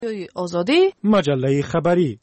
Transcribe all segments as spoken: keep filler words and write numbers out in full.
آزادی مجله خبری.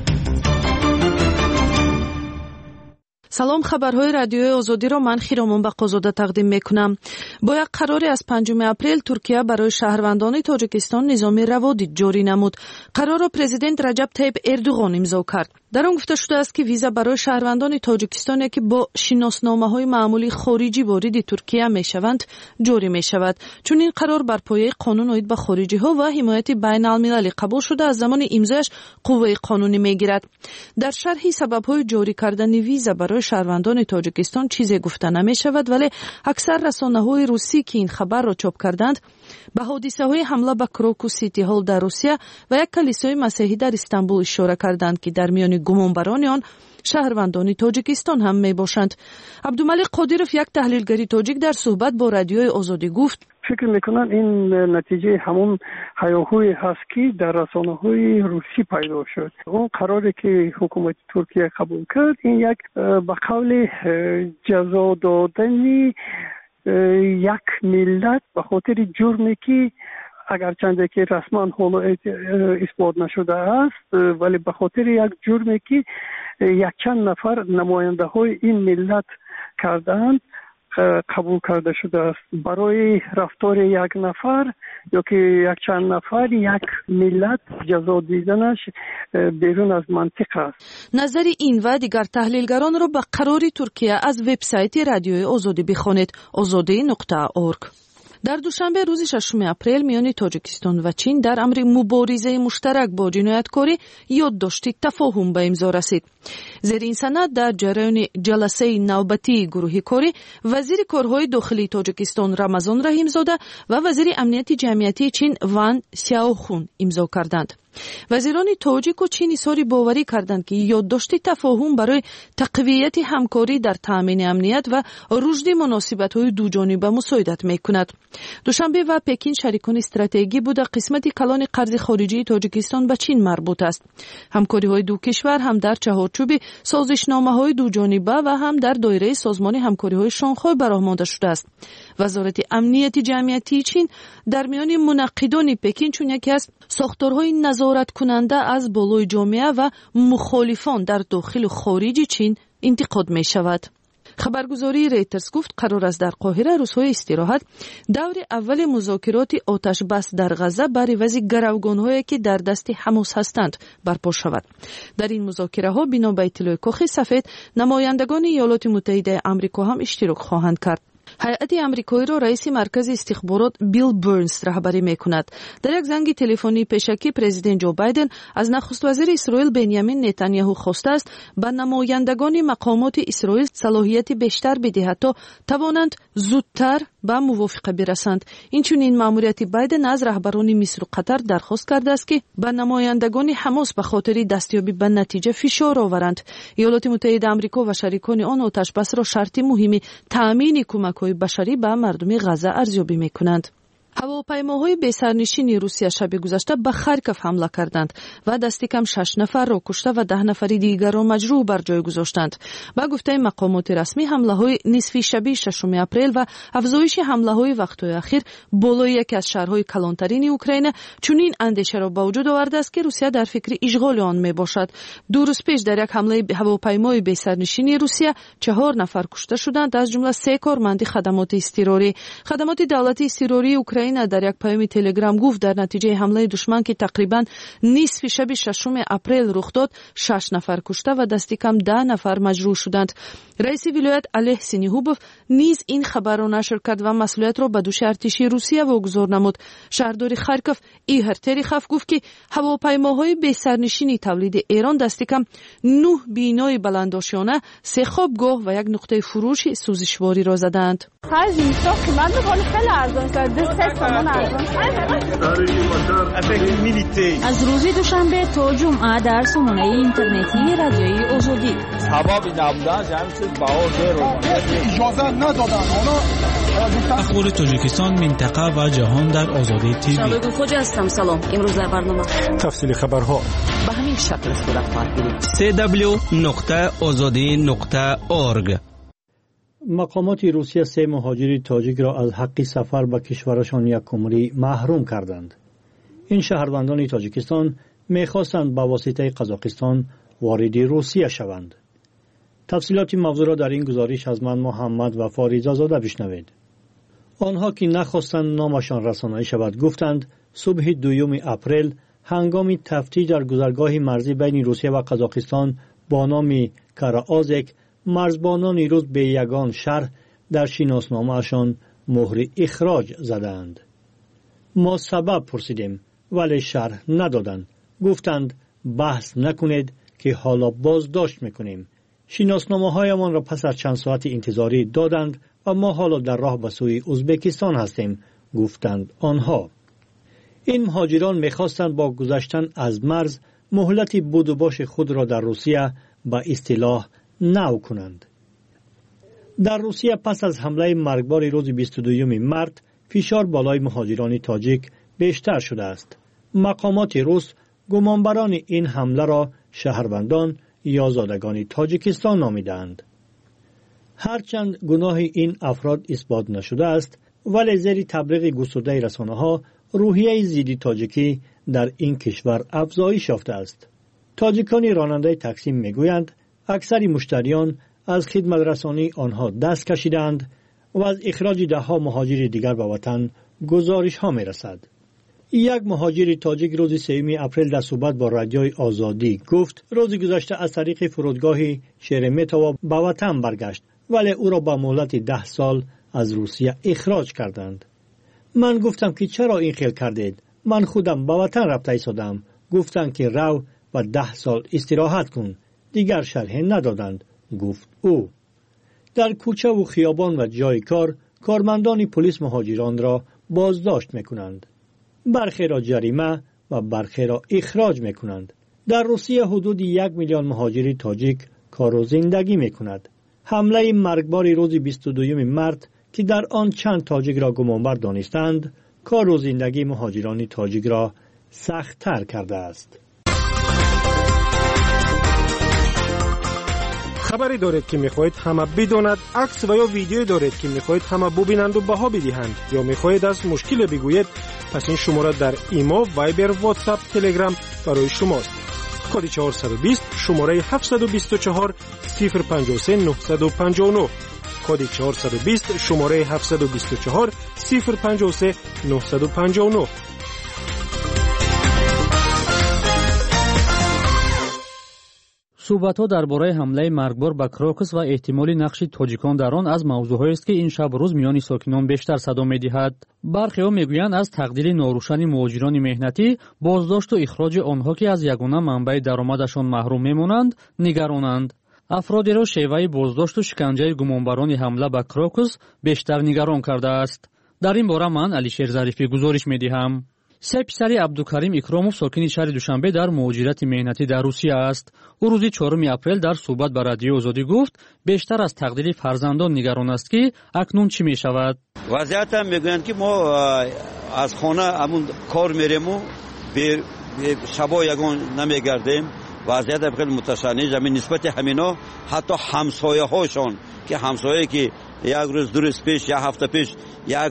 سلام، خبرهای رادیوی آزادی را من خیرامان بقازاده تقدیم میکنم. با یک قراری از پنجم اپریل ترکیه برای شهروندان تاجیکستان نظام روادید جاری نمود. قرار را پرزیدنت رجب طیب اردوغان امضا کرد. در آن گفته شده است که ویزا برای شهروندان تاجیکستان که با شناسنامه‌های معمولی خارجی وارد ترکیه میشوند جاری میشود. چون این قرار بر پایه قانون عاید به خارجی‌ها و حمایت بین‌المللی قبول شده از زمان امضایش قوه قانونی میگیرد. در شرح سبب‌های جاری کردن ویزا برای شهروندان تاجیکستان چیزی گفته نمی‌شود، ولی اکثر رسانه‌های روسی که این خبر را چاپ کردند به حادثه‌های حمله به کروکوس سیتی هال در روسیه و یک کلیسای مسیحی در استانبول اشاره کردند که در میان گمانبران آن شهروندان تاجیکستان هم میباشند. عبدالملک قادیروف، یک تحلیلگر تاجیک، در صحبت با رادیوی آزادی گفت: فکر میکنم این نتیجه همون هیاهویی هست که در رسانه‌های روسی پیدا شد. اون قراری که حکومت ترکیه قبول کرد این یک به قول جزا دادن یک ملت به خاطر جرمی که اگرچند که رسما حالا اثبات نشده است، ولی به خاطر یک جرمی که یک چند نفر نماینده های این ملت کردند قبول کرده شده است. برای رفتار یک نفر یا که یک چند نفر یک ملت جزا دیدنش بیرون از منطق است. نظر این و دیگر تحلیلگران را به قراری ترکیه از وبسایت رادیوی آزادی بخوانید: آزادی نقطه اورگ. در دوشنبه روز ششم اپریل میان تاجیکستان و چین در امر مبارزه مشترک با جنایتکاری یادداشت تفاهم به امضا رسید. زیر این سند در جریان جلسه نوبتی گروه کاری وزیر کارهای داخلی تاجیکستان رمضان رحیمزاده و وزیر امنیت جمعیتی چین وان سیاوخون امضا کردند. وزیران تاجیک و چین اظهار باوری کردند که یادداشت تفاهم برای تقویت همکاری در تامین امنیت و رشد مناسبت‌های دوجانبه مساعدت می‌کند. دوشنبه و پکین شریکان استراتژیکی بوده قسمت کلان قرض خارجی تاجیکستان به چین مربوط است. همکاری‌های دو کشور هم در چهارچوب سازشنامه‌های دوجانبه و هم در دایره سازمان همکاری‌های شانگهای برآورده شده است. وزارت امنیت جمعیتی چین در میان منعقدان پکین چون یکی از ساختارهای نظارت کننده از بالای جامعه و مخالفان در داخل و خارج چین انتقاد می شود. خبرگزاری ریترز گفت قرار است در قاهره روزهای استراحت دور اول مذاکرات آتش بس در غزه بر عوض گروگان‌هایی که در دست حماس هستند برپا شود. در این مذاکره ها بنا به اطلاع کاخ سفید نمایندگان ایالات متحده آمریکا هم اشتراک خواهند کرد. هیئت آمریکایی را رئیس مرکز استخبارات بیل برنز رهبری می‌کند. در یک زنگ تلفنی پیشکی پرزیدنت جو بایدن از نخست وزیر اسرائیل بنیامین نتانیاهو خواسته است به نمایندگان مقامات اسرائیل صلاحیت بیشتر بدهد تا توانند زودتر به موافقه برسند. اینچنین مأموریت بایدن از رهبران مصر و قطر درخواست کرده است که به نمایندگان حماس به خاطر دستیابی به نتیجه فشار آورند. ایالات متحده آمریکا و شریکان آن آتش بس را شرط مهمی تأمین کمک‌های بشری به مردم غزه ارزیابی می‌کنند. هواپیماهای بی‌سرنشین روسیه شب گذشته به خارکوف حمله کردند و دست کم شش نفر را کشته و ده نفر دیگر را مجروح بر جای گذاشتند. با گفته مقامات رسمی حمله‌های نصف شب ششم اپریل و افزایش حمله‌های وقت‌های اخیر بالای یکی از شهرهای کلانترین اوکراین چنین اندیشه را به وجود آورده است که روسیه در فکر اشغال آن میباشد. دو روز پیش در یک حمله هواپیمای بی‌سرنشین روسیه چهار نفر کشته شدند، از جمله سه کارمند خدمات اضطراری. خدمات دولتی اضطراری اوکراین در یک پیام تلگرام گفت در نتیجه حمله دشمن که تقریبا نصف شب ششم اپریل رخ داد شش نفر کشته و دست کم ده نفر مجروح شدند. رئیس ولایت علیه سینیهوبوف نیز این خبر را نشر کرد و مسئولیت را به دوش ارتشی روسیه واگذار نمود. شهردار خارکوف ایهر تریخوف گفت که هواپیماهای بی‌سرنشین تولید ایران دست کم نه بینای بلندآشیانه، سه خوابگاه و یک نقطه فروش سوزشواری را زدند. از روز دوشنبه تا جمعه در سامانه اینترنتی رادیوی آزادی اجازه ندادن. اخبار تاجیکستان، منطقه و جهان در آزادی تیوی. شبکه خوجا هستم. سلام. امروز در برنامه تفصیل خبرها به همین شکل صورت خواهد گرفت. دبلیو دبلیو دبلیو نقطه آزادی نقطه اورگ. مقامات روسیه سه مهاجر تاجیک را از حق سفر به کشورشان یک عمری محروم کردند. این شهروندان تاجیکستان می‌خواستند با واسطه قزاقستان وارد روسیه شوند. تفصیلات موضوع را در این گزارش از من محمد و فاریزه زاده بشنوید. آنها که نخواستند نامشان رسانه‌ای شود گفتند صبح دوم اپریل هنگام تفتیش در گذرگاه مرزی بین روسیه و قزاقستان با نام کاراآزک مرزبانان روس به یگان شهر در شناسنامه‌شان مهر اخراج زدند. ما سبب پرسیدیم ولی شرح ندادند. گفتند بحث نکنید که حالا بازداشت میکنیم. شناسنامه‌هایمان را پس از چند ساعت انتظاری دادند و ما حالا در راه به سوی ازبکستان هستیم، گفتند آنها. این مهاجران میخواستند با گذشتن از مرز مهلت بود و باش خود را در روسیه به اصطلاح نو کنند. در روسیه پس از حمله مرگبار روز بیست و دوم مارس فشار بالای مهاجران تاجیک بیشتر شده است. مقامات روس گمانبران این حمله را شهروندان یا زادگان تاجیکستان نامیدند. هرچند گناه این افراد اثبات نشده است، ولی زیر تبلیغ گسترده رسانه‌ها روحیه ضد تاجیکی در این کشور افزایش یافته است. تاجیکان راننده تاکسی میگویند اکثر مشتریان از خدمت رسانی آنها دست کشیدند و از اخراج ده ها مهاجر دیگر به وطن گزارش ها می رسد. یک مهاجر تاجیک روز سوم اپریل در صحبت با رادیوی آزادی گفت روز گذشته از طریق فرودگاه شرمتوو به وطن برگشت ولی او را با مهلت ده سال از روسیه اخراج کردند. من گفتم که چرا این خیل کردید؟ من خودم به وطن رفته ایستادم. گفتند که رو و ده سال استراحت کن. دیگر شرح ندادند، گفت او. در کوچه و خیابان و جای کار کارمندان پلیس مهاجران را بازداشت میکنند. برخی را جریمه و برخی را اخراج میکنند. در روسیه حدود یک میلیون مهاجر تاجیک کار و زندگی میکند. حمله مرگبار روز بیست و دوم مارس که در آن چند تاجیک را گمانبر دانستند، کار و زندگی مهاجران تاجیک را سخت‌تر کرده است. خبری دارید که میخواهید همه بداند، عکس و یا ویدیو دارید که میخواهید همه ببینند و بها بدهند، یا میخواهید از مشکل بگویید، پس این شماره در ایمو، وایبر، واتساپ، تلگرام برای شماست. کد چهارصد و بیست شماره هفتصد و بیست و چهار صفر پنجاه و سه نهصد و پنجاه و نه. کد چهارصد و بیست شماره هفتصد و بیست و چهار صفر پنجاه و سه نهصد و پنجاه و نه. صحبت‌ها درباره حمله مرگبار به کراکس و احتمال نقش تاجیکان در آن از موضوع‌هایی است که این شب روز میان ساکنان بیشتر صدا می‌دهد. برخی‌ها می‌گویند از تقدیر ناروشن مهاجران مهنتی، بازداشت و اخراج آنها که از یگانه منبع درآمدشان محروم می‌مانند، نگرانند. افرادی را شیوه بازداشت و شکنجه گمانبران حمله به کراکس بیشتر نگران کرده است. در این باره من علیشیر ظریفی گزارش می‌دهم. سه پسر عبدالکریم اکراموف ساکن شهر دوشنبه در مهاجرت مهنتی در روسیه است. او روز چهارم اپریل در صحبت با رادیو آزادی گفت بیشتر از تقدیر فرزندان نگران است که اکنون چی می شود. وضعیت هم میگویند که ما از خانه همون کار میریم و به شبا یگان نمیگردیم. وضعیت خیلی متشنج زمین نسبت همینا، حتی همسایه هاشون که همسایه که یک روز دو روز پیش یا هفته پیش یک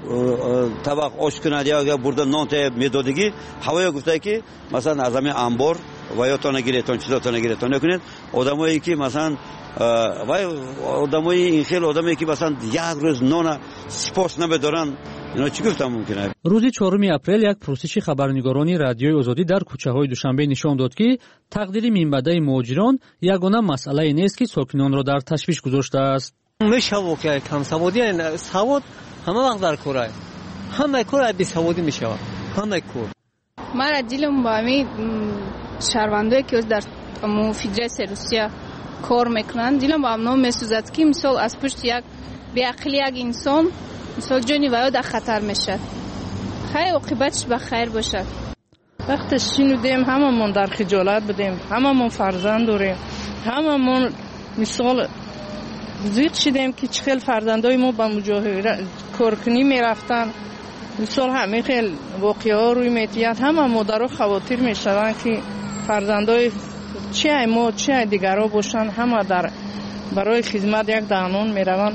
طبق آش کنند یا برده نان میدادگی، هوای گفته که مثلا از همین انبار و یا تا نگیرتون چیزا تا نگیرتون نکنید. آدمایی که مثلا وای آدمای این خیلی آدمایی که مثلا یک روز نان سپاس نمیدارن، اینا چی گفتم ممکنه. روز چهارم اپریل یک پرسش خبرنگارانی رادیوی آزادی در کوچه‌های دوشنبه نشان داد که تقدیر منبع مهاجران یگانه مسئله نیست که ساکنان را در تشویش گذاشته است. میشه که کم سوادی سواد همه وقت در کوره، همه کوره بی سوادی میشه، همه کور. من دیلم با می شهروندایی که در فدراسیون روسیه کار میکنن، دیلم با هم میسوزد که مثلا از پشت یک بی عقلی یک انسان مثلا جانی وای در خطر میشه. خیر عاقبتش به خیر باشه. وقتی شنیدیم هممون در خجالت بودیم، هممون فرزند داریم، هممون مثال زیاد شدیم که چه خیلی فرزندای ما با مجاهره کارکنی میرفتن. مثال همه خیلی واقعه ها روی میتیاد، همه مادر و خواتر میشوند که فرزندای چه ما چه دیگر ها باشن، همه در برای خدمت یک دانون میروند،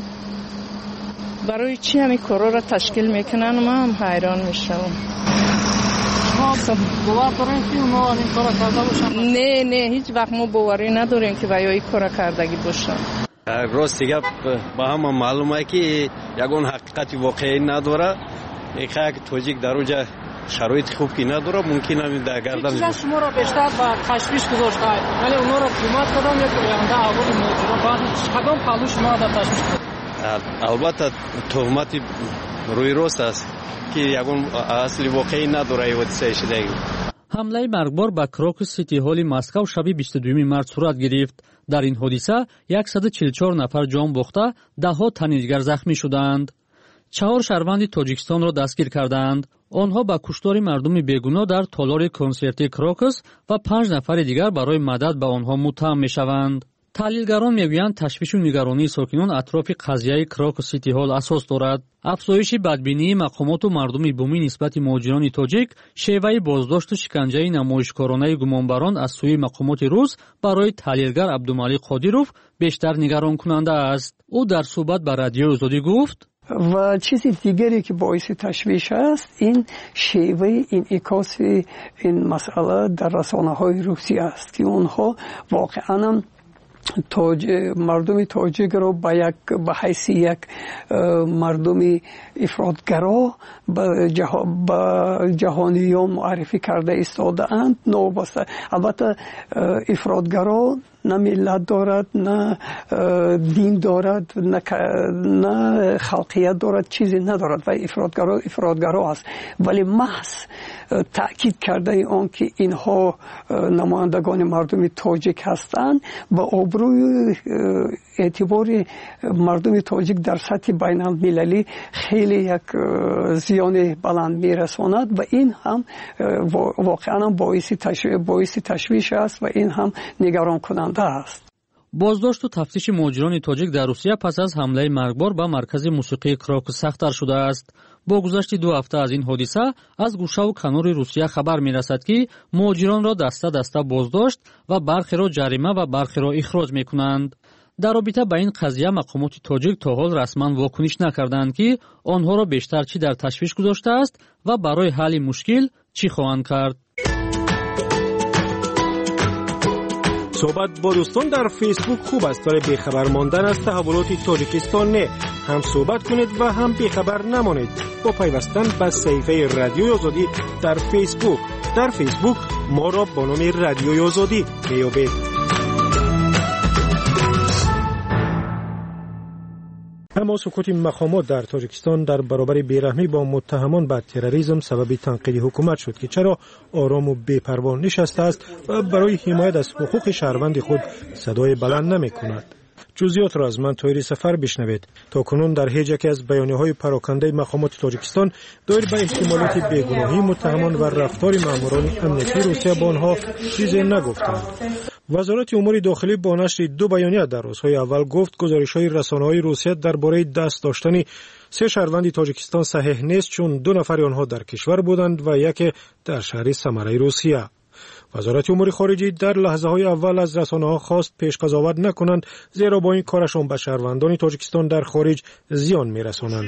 برای چی همین کارا را تشکیل میکنن. ما هم حیران میشم. شما باور دارین که اونا این کارا کرده باشن؟ نه نه هیچ وقت ما باوری نداریم که ویای کارا کردگی باشن. راستی گپ با هم معلومه که یگان حقیقت واقعی نداره. یک توجیک در اونجا شرایط خوب که نداره ممکن است در گردن چیزا شما را بیشتر با تشویش گذاشته ولی اونا را حکومت کدام یک آینده اول ماجرا بعد کدام پلو شما را در تشویش کرد؟ البته تهمت روی راست است که یگان اصل واقعی نداره این حادثه شده. حمله مرگبار به کروکوس سیتی هال مسکو شب بیست و دوم مارس صورت گرفت. در این حادثه صد و چهل و چهار نفر جان باخته، دهها تن دیگر زخمی شدند. چهار شهروند تاجیکستان را دستگیر کردند. آنها با کشتار مردم بیگناه در تالار کنسرتی کروکوس و پنج نفر دیگر برای مدد به آنها متهم میشوند. تحلیلگران میگویند تشویش و نگرانی ساکنان اطراف قضیه کروکوس سیتی هال اساس دارد. افزایش بدبینی مقامات و مردم بومی نسبت مهاجران تاجیک، شیوه بازداشت و شکنجه نمایشکارانه گمانبران از سوی مقامات روس برای تحلیلگر عبدالمالک قادیروف بیشتر نگران کننده است. او در صحبت با رادیو آزادی گفت: و چیز دیگری که باعث تشویش است این شیوه این انعکاس این مسئله در رسانه‌های روسی است که اونها واقعاً تاج مردم تاجیک رو با یک به حیث یک مردم افراطگرا به جهان با جهانیان معرفی کرده ایستاده اند. نوبسته البته افراطگرا نه ملت دارد، نه دین دارد، نه نه خلقیت دارد، چیزی ندارد و افراطگرا افراطگرا است. ولی محض تأکید کرده آن که اینها نمایندگان مردم تاجیک هستند با آبروی اعتبار مردم تاجیک در سطح بین المللی خیلی یک زیان بلند میرساند و این هم واقعا باعث تشویش باعث تشویش است و این هم نگران کننده است. بازداشت و تفتیش مهاجران تاجیک در روسیه پس از حمله مرگبار به مرکز موسیقی کروکوس سخت‌تر شده است. با گذشت دو هفته از این حادثه از گوشه و کنار روسیه خبر می‌رسد که مهاجران را دسته دسته بازداشت و برخی را جریمه و برخی را اخراج می‌کنند. در رابطه با این قضیه مقامات تاجیک تا حال رسما واکنش نکردند که آنها را بیشتر چی در تشویش گذاشته است و برای حل مشکل چی خواهند کرد. صحبت با دوستان در فیسبوک خوب است، برای بیخبر ماندن از تحولات تاجیکستان نه. هم صحبت کنید و هم بیخبر نمانید با پیوستن به صفحه رادیوی آزادی در فیسبوک. در فیسبوک ما را با نام رادیوی آزادی میابید. اما سکوت مقامات در تاجیکستان در برابر بیرحمی با متهمان به تروریسم سبب تنقید حکومت شد که چرا آرام و بی‌پروا نشسته است و برای حمایت از حقوق شهروند خود صدای بلند نمی کند. جزئیات را از من طاهر سفر بشنوید. تا کنون در هیچ یک از بیانیه‌های پراکنده مقامات تاجیکستان دایر به احتمالات بیگناهی متهمان و رفتار ماموران امنیتی روسیه با آنها چیزی نگفتند. وزارت امور داخلی با نشر دو بیانیه در روزهای اول گفت گزارش‌های رسانه‌های روسیه درباره دست داشتن سه شهروند تاجیکستان صحیح نیست، چون دو نفر آنها در کشور بودند و یکی در شهر سمره روسیه. وزارت امور خارجه در لحظه‌های اول از رسانه‌ها خواست پیش قضاوت نکنند، زیرا با این کارشان به شهروندان تاجیکستان در خارج زیان می‌رسانند.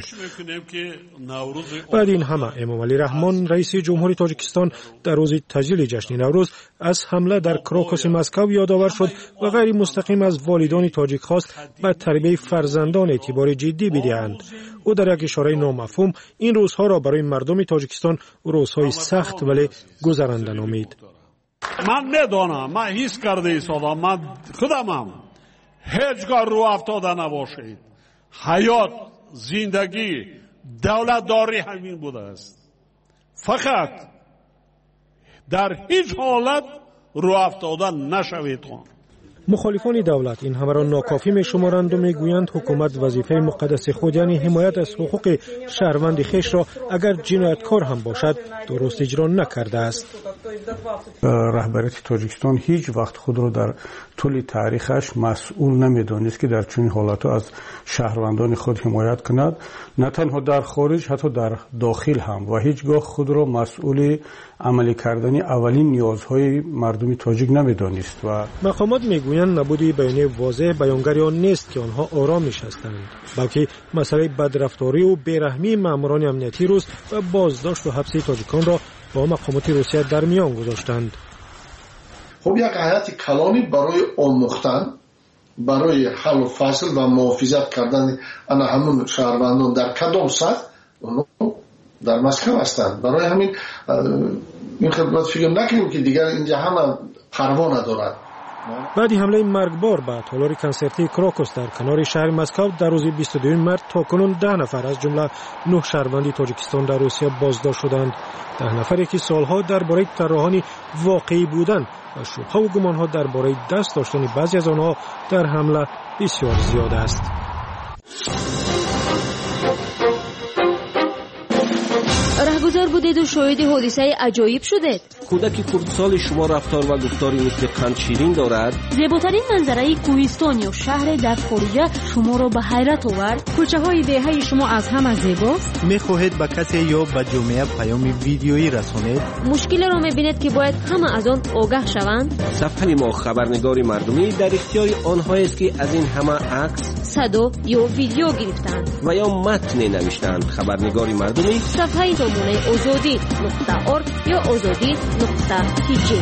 بعد این همه امام علی رحمان رئیس جمهوری تاجیکستان در روز تجلیل جشن نوروز از حمله در کروکوس مسکو یادآور شد و غیر مستقیم از والدان تاجیک خواست به تربیت فرزندان اعتبار جدی بدهند. او در یک اشاره نامفهوم این روزها را برای مردم تاجیکستان روزهای سخت ولی گذرنده نامید. من میدانم، من حس کرده ایستادم، من خودمم هیچگاه رو افتاده نباشید. حیات، زندگی، دولتداری همین بوده است. فقط در هیچ حالت رو افتاده نشوید. مخالفان دولت این همه را ناکافی می شمارند و می گویند حکومت وظیفه مقدس خود یعنی حمایت از حقوق شهروند خیش را اگر جنایتکار هم باشد درست اجرا نکرده است. رهبریت تاجیکستان هیچ وقت خود را در طول تاریخش مسئول نمی‌دانست که در چنین حالات از شهروندان خود حمایت کند، نه تنها در خارج حتی در داخل هم، و هیچگاه خود را مسئول عملی کردن اولین نیازهای مردم تاجیک نمی‌دانست. و مقامات میگویند نبود بیانیه واضح بیانگر آن نیست که آنها آرام نشستند، بلکه مسئله بدرفتاری و بیرحمی ماموران امنیتی روس و بازداشت و حبس تاجیکان را با مقامات روسیه در میان گذاشتند. خب یک هیئت کلانی برای آموختن، برای حل و فصل و محافظت کردن انا همون شهروندان در کدام سطح در مسکو هستند. برای همین این خدمت فکر نکنیم که دیگر اینجا همه پروا ندارد. بعد حمله مرگبار به تالار کنسرتی کراکوس در کنار شهر مسکو در روز بیست و دو مارس تاکنون ده نفر از جمله نه شهروند تاجیکستان در روسیه بازداشت شدند. ده نفری که سالها درباره طراحان واقعی بودند و شبهه و گمانها درباره دست داشتن بعضی از آنها در حمله بسیار زیاد است. رهگذر بودید و شاهد حادثه عجایب شدید. کودک کردسال شما رفتار و گفتاری مثل قند شیرین دارد. زیباترین منظره کوهستان یا شهر در خارج شما را به حیرت آورد. کوچه های دهه شما از همه زیباست. میخواهید به کسی یا به جامعه پیام ویدیویی رسانید؟ مشکل را میبینید که باید همه از آن آگاه شوند. صفحه ما خبرنگاری مردمی در اختیار آنها است که از این همه عکس، صدا یا ویدیو گرفتند و یا متن نوشتند. خبرنگاری مردمی صفحه نمونه آزادی نقطه اورگ یا آزادی نقطه تیجی.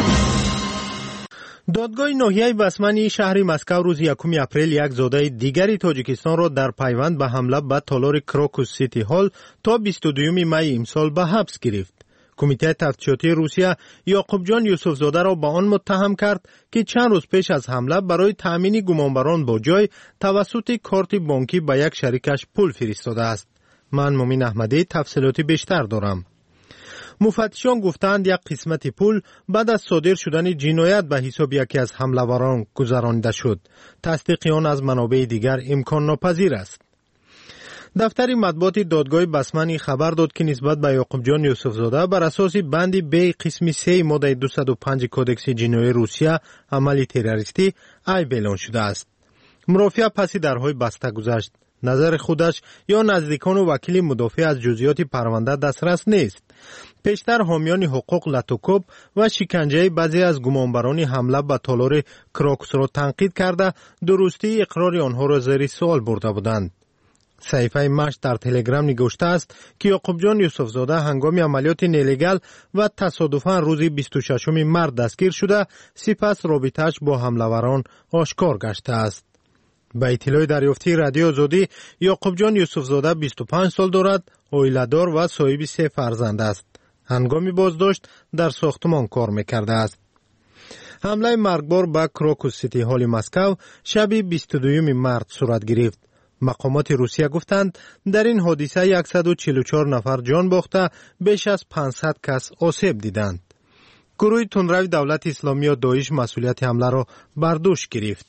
دادگاه ناحیه بسمنی شهر مسکو روز یکم اپریل یک زاده دیگری تاجیکستان را در پیوند به حمله به تالار کراکوس سیتی هال تا بیست و دو می امسال به حبس گرفت. کمیته تفتیشاتی روسیه یعقوب جان یوسف زاده را به آن متهم کرد که چند روز پیش از حمله برای تأمین گمانبران با جای توسط کارت بانکی به یک شریکش پول فرستاده است. من مومین احمدی تفصیلات بیشتر دارم. مفتشان گفتند یک قسمت پول بعد از صادر شدن جنایت به حساب یکی از حمله‌وران گذرانده شد. تصدیق آن از منابع دیگر امکان ناپذیر است. دفتر مطبوعات دادگاه بسمنی خبر داد که نسبت به یعقوب جان یوسف زاده بر اساس بند ب قسم سه ماده دویست و پنج کودکس جنایی روسیه عمل تروریستی عیب اعلان شده است. مرافعه پس درهای بسته گذشت. نظر خودش یا نزدیکان و وکیل مدافع از جزئیات پرونده دسترس نیست. پیشتر حامیان حقوق لاتوکوب و شکنجه بعضی از گمانبران حمله به تالار کراکوس را تنقید کرده درستی اقرار آنها را زیر سوال برده بودند. صحیفه مشت در تلگرام نگوشته است که یعقوب جان یوسف زاده هنگام عملیات نیلیگال و تصادفاً روز بیست و ششم مارس دستگیر شده، سپس رابطه‌اش با حمله‌وران آشکار گشته است. به اطلاع دریافتی رادیو آزادی، یعقوب جان یوسف زاده بیست و پنج سال دارد، عائله‌دار و صاحب سه فرزند است. هنگام بازداشت در ساختمان کار می‌کرده است. حمله مرگبار به کراکوس سیتی هال مسکو شب بیست و دو مارس صورت گرفت. مقامات روسیه گفتند در این حادثه صد و چهل و چهار نفر جان باخته، بیش از پانصد کس آسیب دیدند. گروه تندروی دولت اسلامی یا داعش مسئولیت حمله را بر دوش گرفت.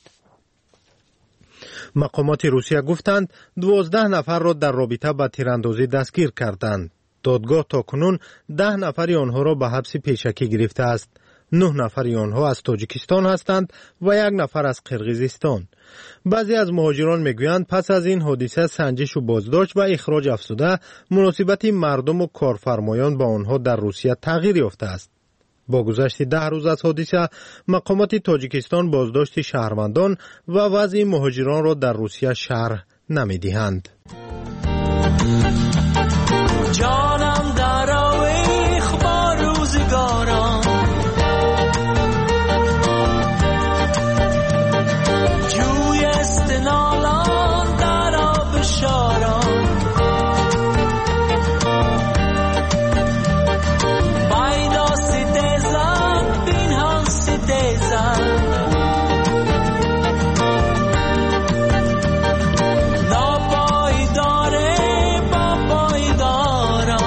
مقامات روسیه گفتند دوازده نفر را در رابطه با تیراندازی دستگیر کردند. دادگاه تاکنون ده نفر آنها را به حبس پیشکی گرفته است. نه نفر آنها از تاجیکستان هستند و یک نفر از قرقیزستان. بعضی از مهاجران میگویند پس از این حادثه سنجش و بازداشت و اخراج افزوده، مناسبت مردم و کارفرمایان با آنها در روسیه تغییر یافته است. با گذشت ده روز از حادثه، مقامات تاجیکستان بازداشت شهروندان و وضع مهاجران را در روسیه شرح نمی‌دهند. جانم در آویخ با روزگاران، جوی استنالان در آب شاران، بایدا سیدزن بینهان سیدزن، ناپایداره با پایداران.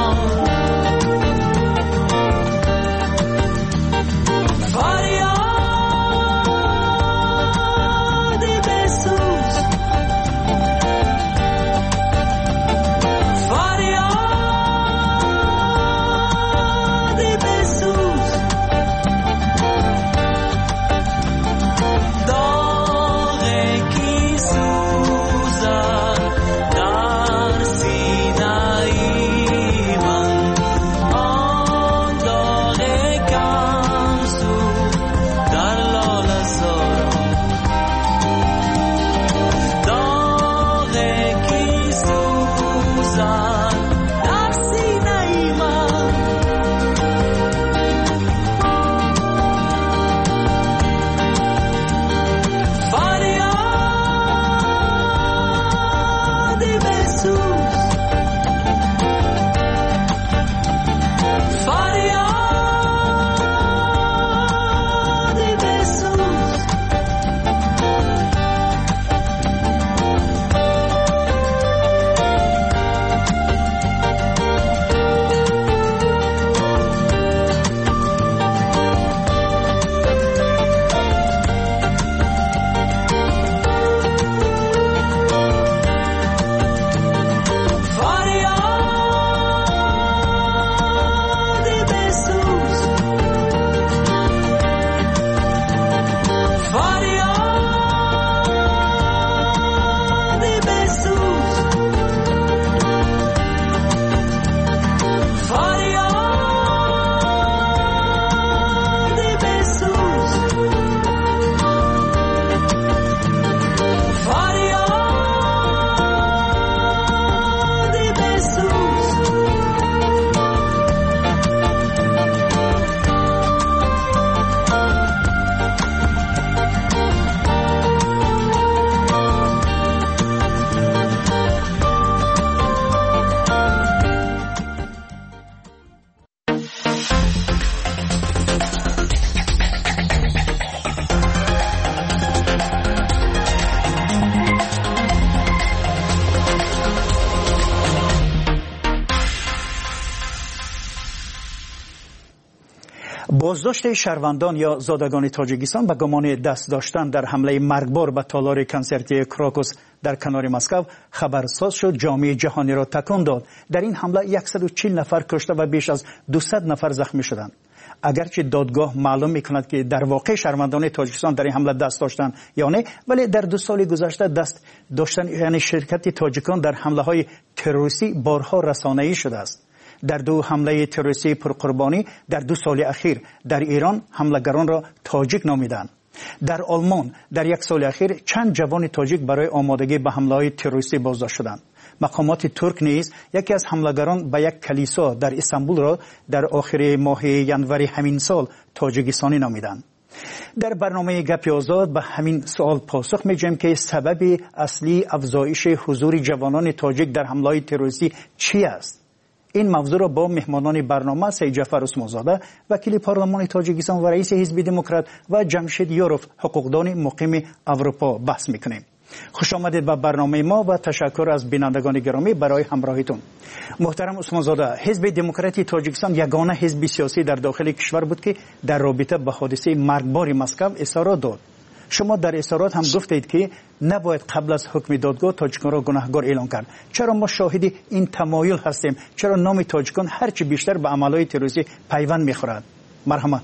بازداشت شهروندان یا زادگان تاجیکستان به گمان دست داشتن در حمله مرگبار به تالار کنسرتی کراکوس در کنار مسکو خبرساز شد، جامعه جهانی را تکان داد. در این حمله صد و چهل نفر کشته و بیش از دویست نفر زخمی شدند. اگرچه دادگاه معلوم میکند که در واقع شهروندان تاجیکستان در این حمله دست داشتن یا نه، ولی در دو سال گذشته دست داشتن یعنی شرکت تاجیکان در حمله های تروریستی بارها رسانه‌ای شده است. در دو حمله تروریستی پرقربانی در دو سال اخیر در ایران حملگران را تاجیک نامیدند. در آلمان در یک سال اخیر چند جوان تاجیک برای آمادگی به حمله‌های تروریستی بازداشت شدند. مقامات ترک نیز یکی از حملگران به یک کلیسا در استانبول را در آخر ماه ینور همین سال تاجیکستانی نامیدند. در برنامه گپ آزاد به همین سوال پاسخ می‌دهیم که سبب اصلی افزایش حضور جوانان تاجیک در حمله‌های تروریستی چی است؟ این موضوع را با مهمانان برنامه سید جعفر عثمانزاده وکیل پارلمان تاجیکستان و رئیس حزب دموکرات و جمشید یوروف حقوقدان مقیم اروپا بحث میکنیم. خوش آمدید به برنامه ما و تشکر از بینندگان گرامی برای همراهیتون. محترم عثمانزاده، حزب دموکراتی تاجیکستان یگانه حزب سیاسی در داخل کشور بود که در رابطه با حادثه مرگبار مسکو اظهارات داد. شما در اظهارات هم گفتید که نباید قبل از حکم دادگاه تاجیکان را گناهکار اعلام کرد. چرا ما شاهد این تمایل هستیم؟ چرا نام تاجیکان هرچی بیشتر به عملهای تروریستی پیوند میخورد؟ مرحمت.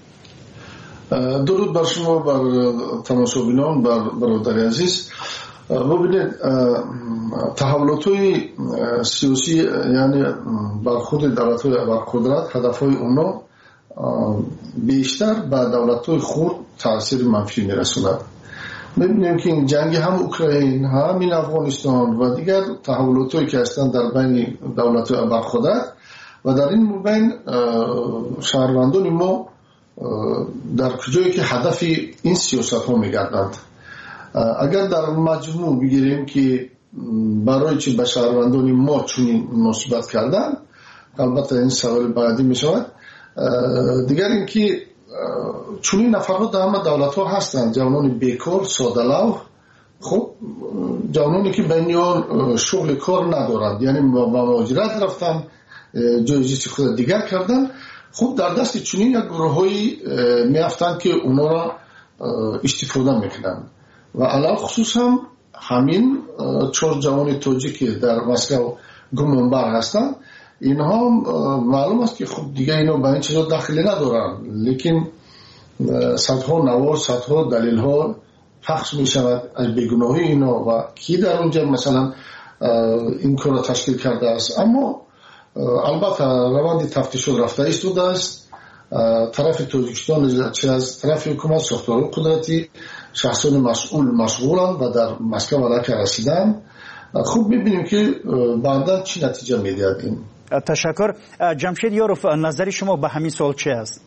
درود بر شما، بر تماشاگران، بر برادر عزیز. ببینید تحولات‌های سیاسی یعنی بر خود دولت‌های بر قدرت هدف‌های اونا بیشتر به دولت‌های خود تاثیر منفی می‌رساند. می‌بینیم که این جنگ هم اوکراین، هم این افغانستان و دیگر تحولات‌هایی که هستند در بین دولت‌های بر قدرت و در این بین شهروندان ما در کجایی که هدف این سیاست‌ها می‌گردند. اگر در مجموع بگیریم که برای چی به شهروندان ما چنین مناسبت کردن، البته این سوال بعدی می‌شود. دیگر اینکه چنین نفرات در همه دولت‌ها هستند، جوانان بیکار، ساده‌لو، خب جوانانی که بینیان شغل کار ندارند، یعنی با مهاجرت رفتن، جایزی خود دیگر کردن، خب در دست چنین یک گروه‌هایی میافتند که اونا را استفاده میکنند و علاوه خصوص هم همین چهار جوان تاجیک در مسکو گمانبر هستند. اینها معلوم است که خب دیگه اینا به این چیزا دخلی ندارن، لیکن صدها نوار، صدها دلیل ها پخش می شود از بیگناهی اینا و کی در اونجا مثلا این کار را تشکیل کرده است. اما البته روند تفتیش رفته ایستاده است. طرف تاجیکستان چه از طرف حکومت، ساختار قدرتی، شخصان مسئول مشغولند و در مسکو علاقه رسیدن. خوب میبینیم که بعدا چی نتیجه میدهد این. تشکر. جمشید یوروف، نظر شما به همین سوال چه است؟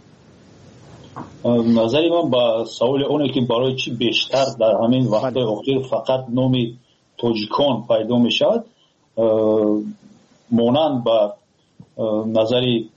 نظری من با سوال اونه که برای چی بیشتر در همین وقت اخیر فقط نامی تاجیکان پیدا می شود، مانند با نظری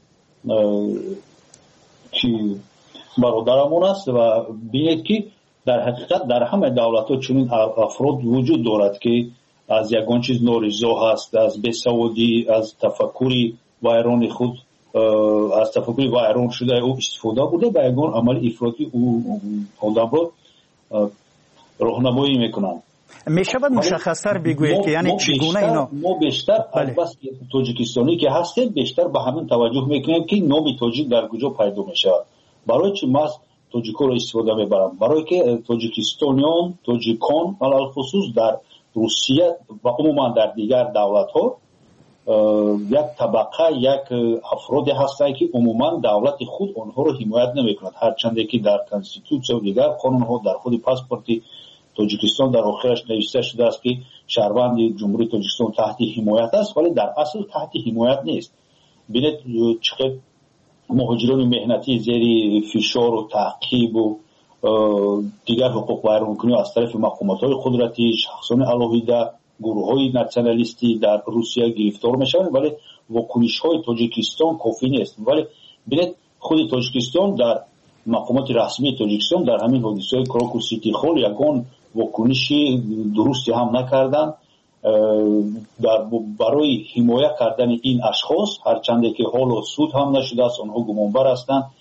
که برادرمون است و بینید که در حقیقت در همه دولت ها چنین افراد وجود دارد که از یگان چیز نارضا هست، از بیسوادی، از تفکری ویران خود، از تفکری ویران شده او استفاده بوده به یگان عمل افراطی او آدم را راهنمایی میکنند. می شود مشخص‌تر بگویید که یعنی چگونه اینا؟ ما بیشتر البته تاجیکستانی که هستیم بیشتر به همین توجه میکنیم که نام تاجیک در کجا پیدا میشه. برای چی ما تاجیک‌ها را استفاده میبرم؟ برای که تاجیکستانیان، تاجیکان علل خصوص در روسیه و عموما در دیگر دولت‌ها یک طبقه، یک افرادی هستند که عموما دولت خود آنها را حمایت نمیکند، هرچند که در کانستیتوسیون و دیگر قانون‌ها در خود پاسپورت تاجیکستان در آخرش نوشته شده است که شهروند جمهوری تاجیکستان تحت حمایت است، ولی در اصل تحت حمایت نیست. ببینید چقدر مهاجران مهنتی زیر فشار و تعقیب و دیگر حقوق ویرانکنی از طرف مقامات‌های قدرتی، شخصان علاویده، گروه‌های ناسیونالیستی در روسیه گرفتار میشوند، ولی واکنش‌های تاجیکستان کافی نیست. ولی ببینید خود تاجیکستان در مقامات رسمی تاجیکستان در همین حادثه کراکوس سیتی هال یگان واکنشی درستی هم نکردند در برای حمایت کردن این اشخاص، هرچند که حال و سود هم نشده است، آنها گمانبر هستند.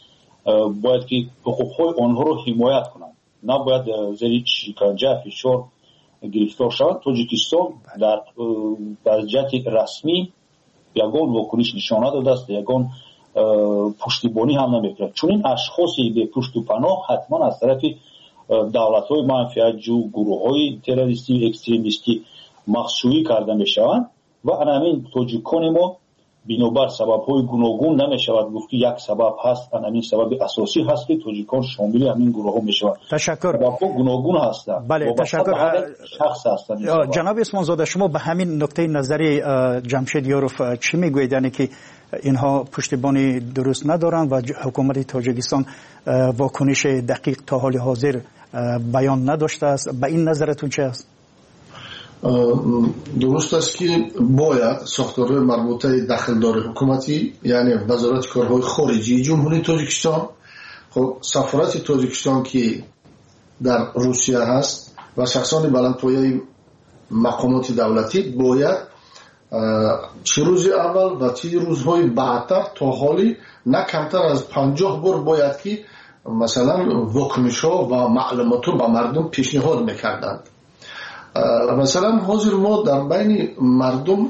باید که حقوقهای آنها رو حمایت کنند، نباید زیر شکنجه فشار گرفتار شوند. تاجیکستان در وضعیت رسمی یگان واکنش نشان نداده است، یگان پشتیبانی هم نمی‌کند. چون این اشخاصی به پشت و پناه حتما از طرف دولت‌های منفعت‌جو، گروه‌های تروریستی و اکستریمیستی مخشویی کرده می‌شوند و همین تاجیکان ما بنابر سبب‌های گوناگون نمی‌شود گفت که یک سبب هست، همین سبب اساسی هست که تاجیکان شامل همین گروه‌ها می‌شوند. تشکر. سبب‌ها گوناگون هستند. بله تشکر. شخص هستند. جناب اسمان زاده، شما به همین نکته نظری جمشید یاروف چی میگویید؟ یعنی که اینها پشتیبانی درست ندارند و حکومت تاجیکستان واکنش دقیق تا حال حاضر بیان نداشته است. به این نظرتون چه است؟ درست است که باید ساختارهای مربوطه دخلدار حکومتی، یعنی وزارت کارهای خارجی جمهوری تاجیکستان، خب سفارت تاجیکستان که در روسیه هست و شخصان بلندپایه مقامات دولتی باید چه روز اول و چه روزهای بعدتر تا حالی نه کمتر از پنجاه بار باید که مثلا واکنش‌ها و معلومات رو به مردم پیشنهاد میکردند. مثلا حاضر ما در بین مردم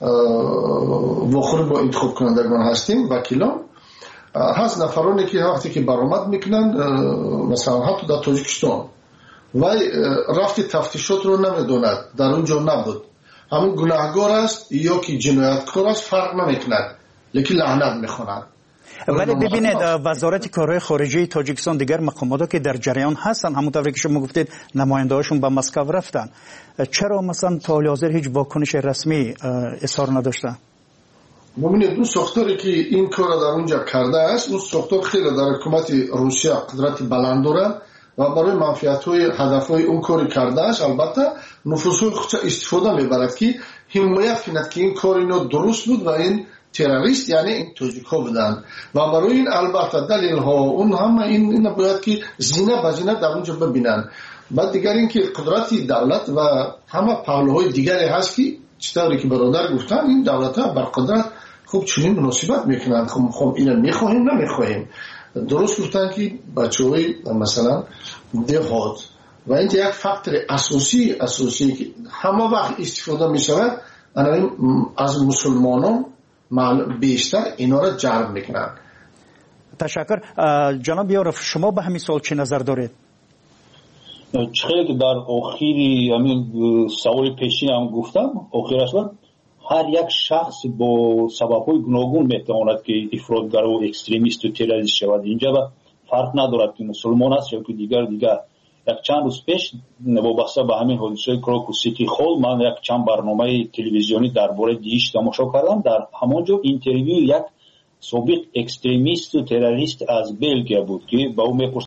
واخور با انتخاب کنندگان هستیم، وکیلان هست، نفرانی که وقتی که برآمد میکنند مثلا حتی در تاجیکستان و رفت تفتیشات رو نمیدوند، در اونجا نبود، همین گناهگار است یا که جنایتکار است فرق نمیکند، لیکن لعنت میخواند. ولی ببینید وزارت کارهای خارجه تاجیکستان دیگر مقامات که در جریان هستن، همونطور که شما گفتید نماینده‌هاشون به مسکو رفتن، چرا مثلا تا حال حاضر هیچ واکنش رسمی اظهار نداشتن؟ ببینید اون ساختاری که این کار در اونجا کرده است، اون ساختار خیلی در حکومت روسیه قدرت بلند داره و برای منفعت‌های هدف‌های اون کاری کرده است. البته نفوذهای خودش استفاده میبرد که حمایت کند که این کار اینو درست بود و این تروریست یعنی این تاجیک‌ها بودن و برای این البته دلیل‌ها اون همه این این باید که زینه به زینه در اونجا ببینن. بعد دیگر این که قدرت دولت و همه پهلوهای دیگری هست که چطوری که برادر گفتن این دولت‌ها بر قدرت خوب چنین مناسبت میکنن. خب خب اینو میخواهیم نمیخواهیم. درست گفتن که بچه‌های مثلا دهات و این یک فاکتور اساسی اساسی که همه وقت استفاده میشود از مسلمانان بیشتر اینا را جلب میکنن. تشکر. جناب یاروف شما به همین سوال چه نظر دارید؟ چخیلی که در آخری همین سوال پیشین هم گفتم، آخر اصلا هر یک شخص با سبب‌های گوناگون میتواند که افراطگرا و اکستریمیست و تروریست شود. اینجا با فرق ندارد که مسلمان است یا که دیگر دیگر. یک چند روز پیش وابسته به همین حادثه کراکوس سیتی هال من یک چند برنامه تلویزیونی درباره دیش تماشا کردم. در همانجا اینترویو یک سابق اکستریمیست و تروریست از بلژیک بود که با او میپرسید